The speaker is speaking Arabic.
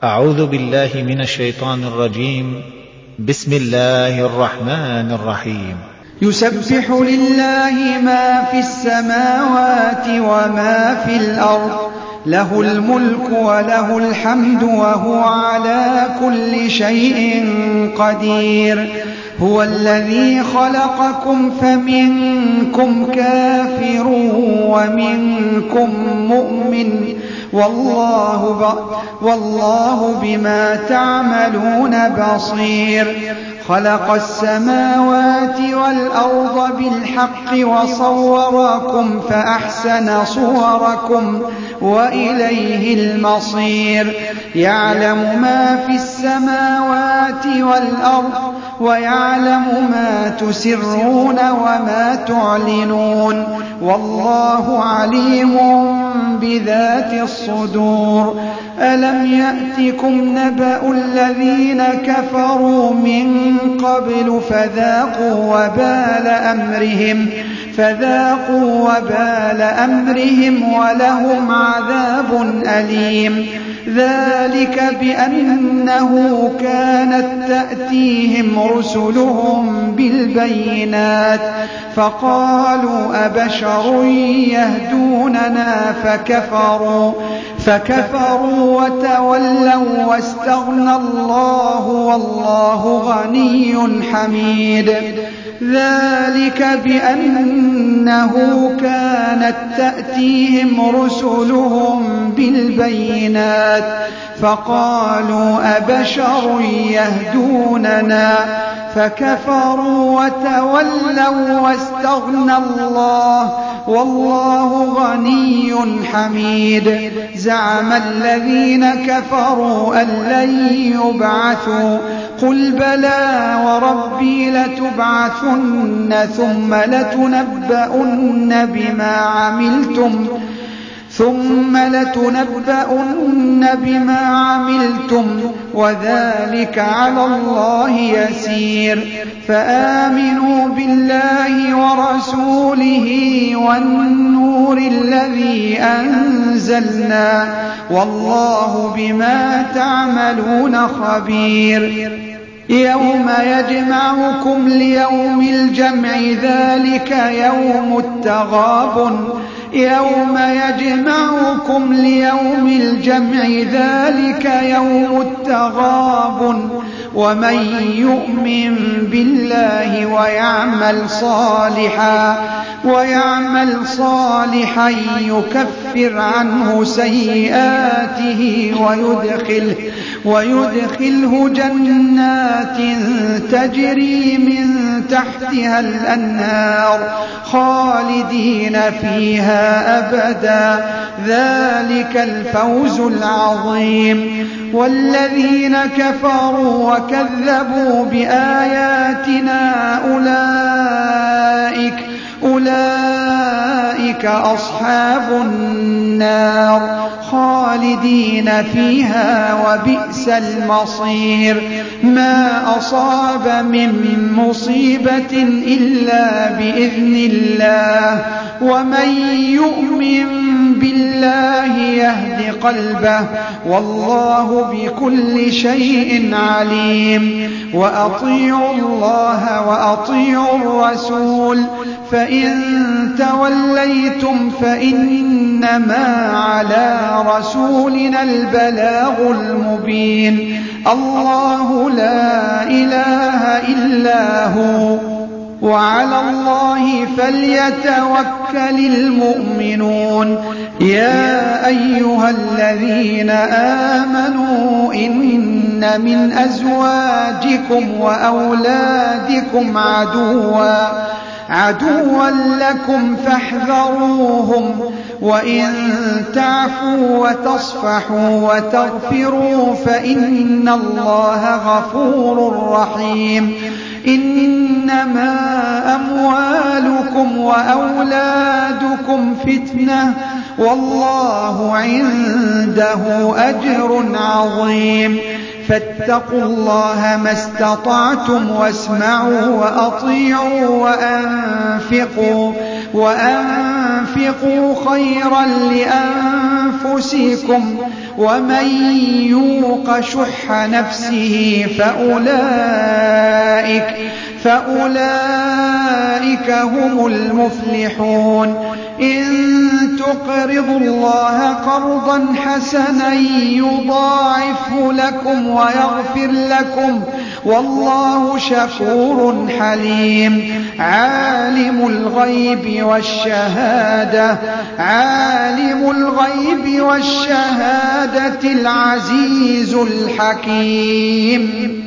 أعوذ بالله من الشيطان الرجيم. بسم الله الرحمن الرحيم. يسبح لله ما في السماوات وما في الأرض، له الملك وله الحمد وهو على كل شيء قدير. هو الذي خلقكم فمنكم كافر ومنكم مؤمن، والله بما تعملون بصير. خلق السماوات والأرض بالحق وصوركم فأحسن صوركم وإليه المصير. يعلم ما في السماوات والأرض ويعلم ما تسرون وما تعلنون، والله عليم بذات الصدور. ألم يأتكم نبأ الذين كفروا من قبل فذاقوا وبال أمرهم ولهم عذاب أليم. ذلك بأنه كانت تأتيهم رسلهم بالبينات فقالوا أبشر يهدوننا فكفروا وتولوا واستغنى الله والله غني حميد. ذلك بأنه كانت تأتيهم رسلهم بالبينات فقالوا أبشر يهدوننا فكفروا وتولوا واستغنى الله والله غني حميد. زعم الذين كفروا أن لن يبعثوا قل بلى وربي لتبعثن ثم لتنبؤن بما عملتم وذلك على الله يسير. فآمنوا بالله ورسوله والنور الذي أنزلنا والله بما تعملون خبير. يوم يجمعكم ليوم الجمع ذلك يوم التغابن. ومن يؤمن بالله ويعمل صالحا يكفر عنه سيئاته ويدخله جنات تجري من تحتها الأنهار خالدين فيها أبدا، ذلك الفوز العظيم. والذين كفروا وكذبوا بآياتنا أولئك أصحاب النار خالدين فيها وبئس المصير. ما أصاب من مصيبة إلا بإذن الله، ومن يؤمن بالله يهد قلبه والله بكل شيء عليم. وأطيعوا الله وأطيعوا الرسول فإن توليتم فإنما على رسولنا البلاغ المبين. الله لا إله إلا هو وعلى الله فليتوكل المؤمنون. يا أيها الذين آمنوا إن من أزواجكم وأولادكم عدوا لكم فاحذروهم، وإن تعفوا وتصفحوا وتغفروا فإن الله غفور رحيم. إنما أموالكم وأولادكم فتنة والله عنده أجر عظيم. فاتقوا الله ما استطعتم واسمعوا وأطيعوا وأنفقوا خيرا لأنفسكم ومن يوق يوق شح نفسه فأولئك هم المفلحون إن تقرضوا الله قرضا حسنا يضاعفه لكم ويغفر لكم والله شكور حليم عالم الغيب والشهادة العزيز الحكيم